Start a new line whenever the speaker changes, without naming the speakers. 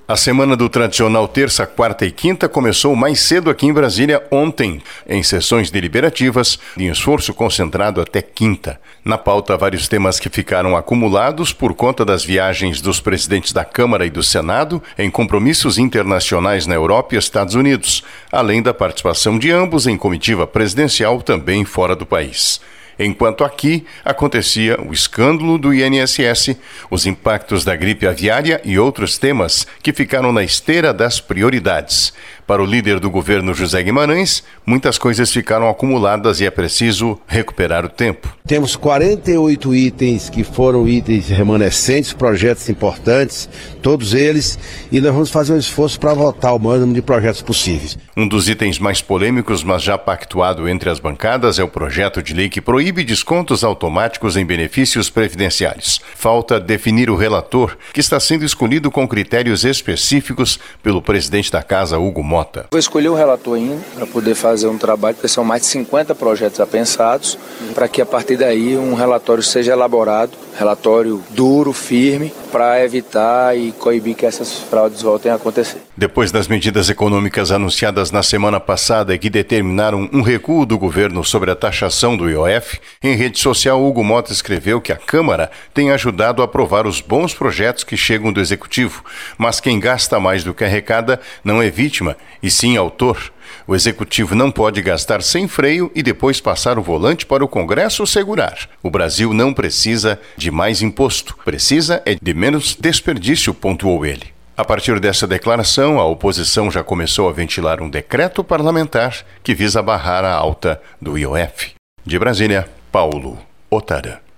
A semana do tradicional terça, quarta e quinta começou mais cedo aqui em Brasília ontem, em sessões deliberativas, em esforço concentrado até quinta. Na pauta, vários temas que ficaram acumulados por conta das viagens dos presidentes da Câmara e do Senado em compromissos internacionais na Europa e Estados Unidos, além da participação de ambos em comitiva presidencial também fora do país. Enquanto aqui acontecia o escândalo do INSS, os impactos da gripe aviária e outros temas que ficaram na esteira das prioridades. Para o líder do governo, José Guimarães, muitas coisas ficaram acumuladas e é preciso recuperar o tempo.
Temos 48 itens que foram itens remanescentes, projetos importantes, todos eles, e nós vamos fazer um esforço para votar o maior número de projetos possíveis.
Um dos itens mais polêmicos, mas já pactuado entre as bancadas, é o projeto de lei que proíbe descontos automáticos em benefícios previdenciários. Falta definir o relator, que está sendo escolhido com critérios específicos pelo presidente da Casa, Hugo Mota.
Vou escolher o relator ainda para poder fazer um trabalho, porque são mais de 50 projetos apensados, para que a partir daí um relatório seja elaborado, relatório duro, firme, para evitar e coibir que essas fraudes voltem a acontecer.
Depois das medidas econômicas anunciadas na semana passada e que determinaram um recuo do governo sobre a taxação do IOF, em rede social Hugo Mota escreveu que a Câmara tem ajudado a aprovar os bons projetos que chegam do Executivo, mas quem gasta mais do que arrecada não é vítima, e sim autor. O Executivo não pode gastar sem freio e depois passar o volante para o Congresso segurar. O Brasil não precisa de mais imposto, precisa é de menos desperdício, pontuou ele. A partir dessa declaração, a oposição já começou a ventilar um decreto parlamentar que visa barrar a alta do IOF. De Brasília, Paulo Otara.